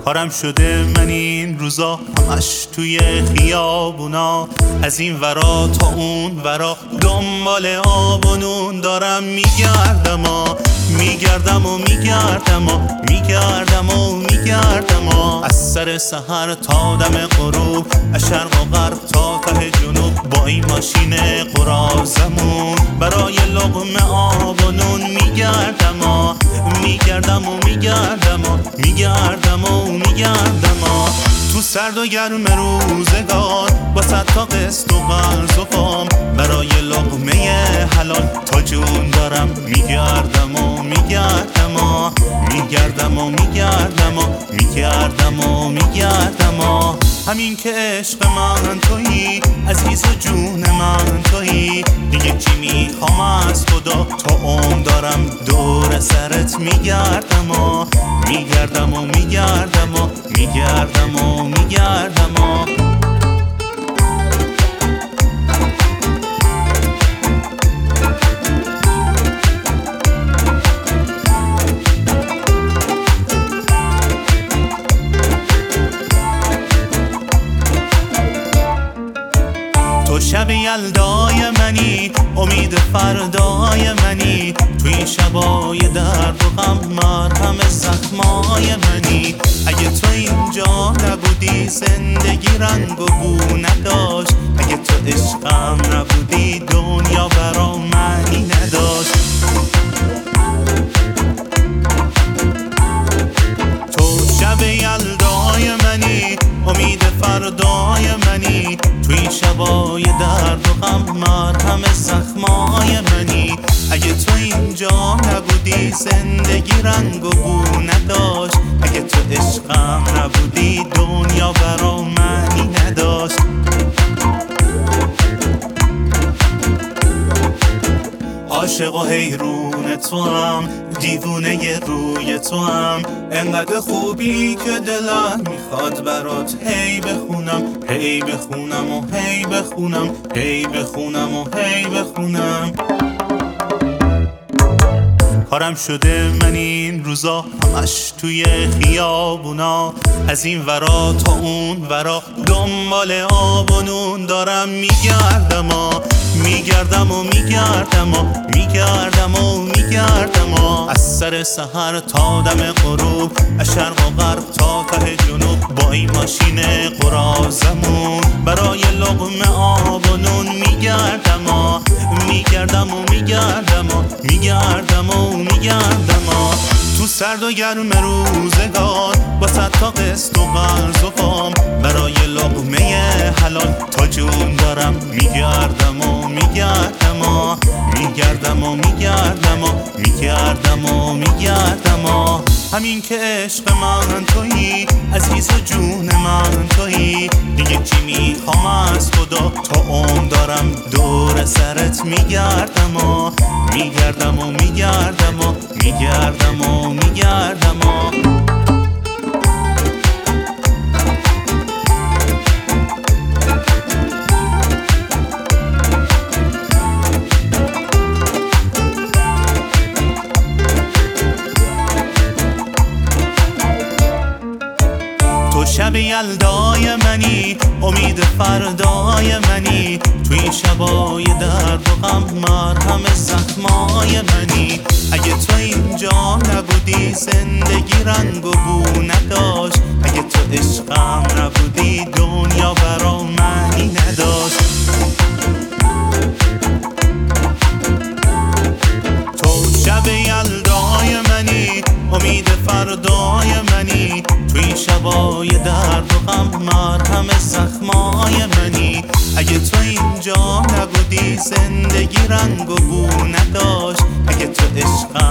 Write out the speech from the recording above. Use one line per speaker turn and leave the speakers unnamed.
کارم شده من این روزا همش توی خیابونا، از این ورا تا اون ورا دنبال آب و نون دارم میگردم میگردم و میگردم و میگردم و میگردم از سر سحر تا دم غروب، از شرق و غرب تا ته جنوب، با این ماشین قرازمون برای لقمه آب و نون میگردم میگردم و میگردم و میگردم و میگردم تو سرد و گرم روزگار با صد تا قسط و قرض و وام، برای لقمه حلال تا جون دارم میگردم و میگردم و میگردم و میگردم و میگردم و میگردم همین که عشق من تویی، عزیز و جون من تویی، دیگه چی میخوام از خدا، تا عمر دارم دور سرت میگردم و میگردم و میگردم و میگردم و میگردم تو شب یلدای منی، امید فردای منی، تو این شبای درد و غم مرهم زخمای منی. اگه تو اینجا نبودی زندگی رنگ و بو نداشت، اگه تو عشقم نبودی دنیا برا معنی نداشت. تو شب یلدای منی، امید فردای منی، تو این شبای درد و غم مرهم زخمای منی. اگه تو اینجا نبودی زندگی رنگ و بو نداشت، اگه تو عشقم نبودی دنیا برا معنی نداشت. عاشق و حیرون تو هم، دیوونه روی تو هم، انقدر خوبی که دلم میخواد برات هی بخونم، هی بخونم و هی بخونم، هی بخونم و هی بخونم. کارم شده من این روزا همش توی خیابونا، از این ورا تا اون ورا دنبال آب و نون دارم میگردم میگردم و میگردم و میگردم و میگردم از سر سحر تا دم غروب، از شرق و غرب تا ته جنوب، با این ماشین قرازمون برای لقمه آب و نون میگردم میگردم و میگردم و میگردم و میگردم تو سرد و گرم روزگار با صد تا قسط و قرض و وام، برای لقمه حلال تا جون دارم میگردم و میگردم و میگردم و میگردم و میگردم و میگردم همین که عشق من تویی، عزیز و جون من تویی، دیگه چی میخوام از خدا، تا عمر دارم دور سرت میگردم و میگردم و میگردم و میگردم و میگردم تو شب یلدای منی، امید فردای منی، تو این شبای درد و غم مرهم زخمای منی. اگه تو اینجا نبودی زندگی رنگ و بو نداشت، اگه تو عشقم نبودی دنیا برا معنی نداشت. تو شب یلدای منی، امید فردای منی، تو این شبای درد و غم مرهم زخمای منی. اگه تو اینجا نبودی زندگی رنگ و بو نداشت، اگه تو عشقم